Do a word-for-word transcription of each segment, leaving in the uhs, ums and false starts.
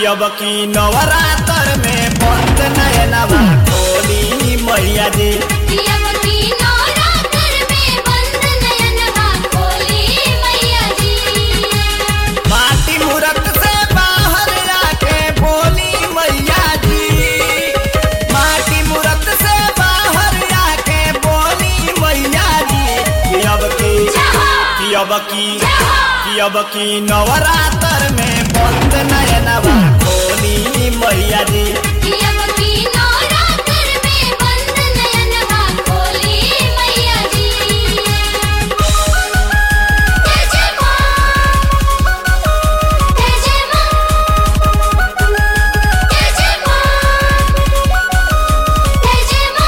अब की नवरात्र में बंद नयनवा खोली मैया जी। अब की नवरात्र में बंद नयनवा खोली मैया जी। माटी मूरत से बाहर आके बोली मैया जी। माटी मूरत से बाहर आके बोली मैया जी। अब की अब की अब की नवरात्र में बंद नयनवा खोली मैया जी। अब की नवरात्र में बंद नयनवा खोली मैया जी। जय जय मां, जय जय मां, जय जय मां, जय जय मां।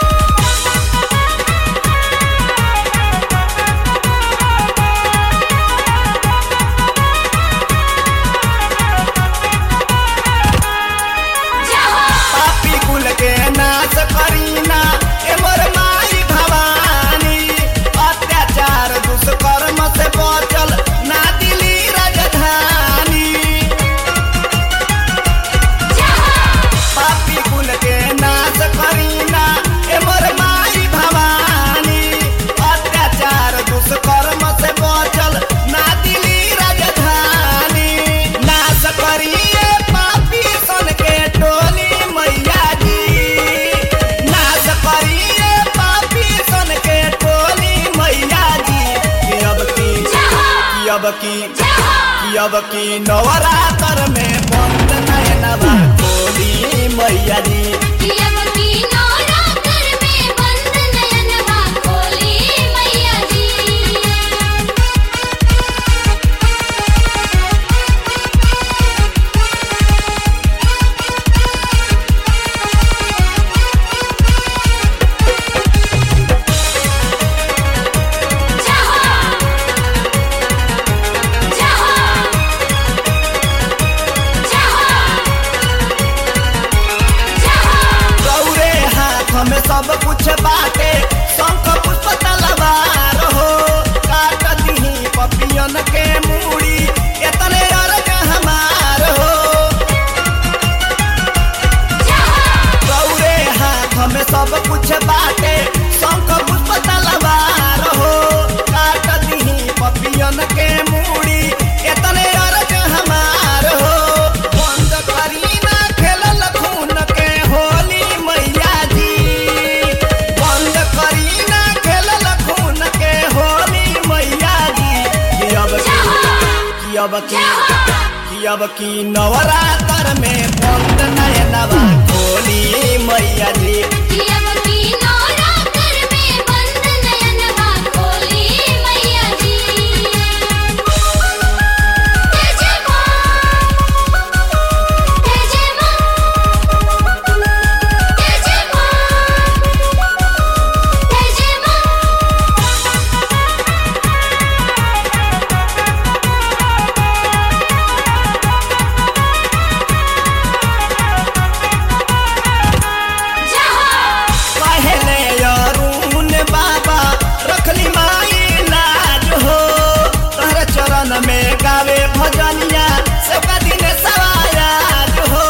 पापी कुल के नाश करीना एमर माई भवानी। अत्याचार दुष्कर्म से बचल ना दिली राजधानी। पापी कुल के नाश करीना एमर माई भवानी। अत्याचार दुष्कर्म से बचल ना दिली राजधानी। नाश करिए पापी सन के टोली मैया जी। नाश करिए पापी सन के टोली मैया जी। अब की अब की अब की नवरात्र में बंद नयनवा खोली मैया जी। अब की नवरात्र में बंद नयनवा खोली मैया जी। गौरे हाथ में सब कुछ बाटे शंख पुष्प तलवार हो। काट दीही पपियन के मूड़ी एतने अर्घ हमार हो। गौरे हाथ में सब कुछ बाटे शंख पुष्प तलवार हो। काट दीही पपियन के मूड़ी एतने अर्घ हमार हो। बंद करी ना खेलल खून के होली मैया जी। बंद करी ना खेलल खून के होली मैया जी। अब की अब की अब की नवरात्र में बंद नयनवा खोली मैया जी। अब की नवरात्र में बंद नयनवा खोली मैया जी। जय जय मां, जय जय मां, जय जय मां, जय जय मां। पहले अरुण बाबा रखली माई लाज हो। तहरे चरण में गावे भजनिया सबका दिन सवायाज हो।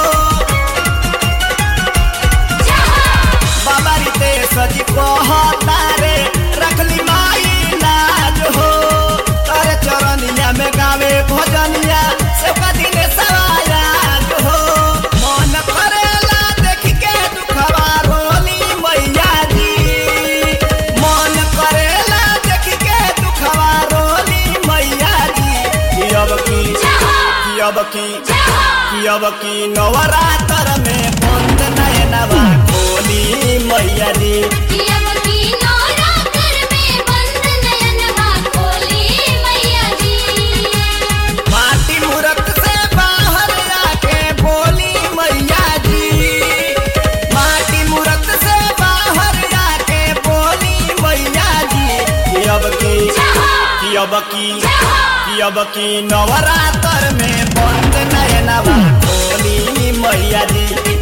बाबा रीते सजी कहता रे रखली माई लाज हो। तहरे चरनिया में गावे भजनिया सबका दिन सवायाज हो। मन करेला देख के दुखवा रोली मैया जी। मन करेला देख के दुखवा रोली मैया जी। अब की अब की अब की नवरात्र में बंद नयनवा खोली मैया जी। अब की नवरात्र में बंद नयनवा खोली मैया जी। माटी मूरत से बाहर आके बोली मैया जी। माटी मूरत से बाहर आके बोली मैया जी। अब की अब की अब की नवरात्र में बंद नयनवा खोली मैया जी।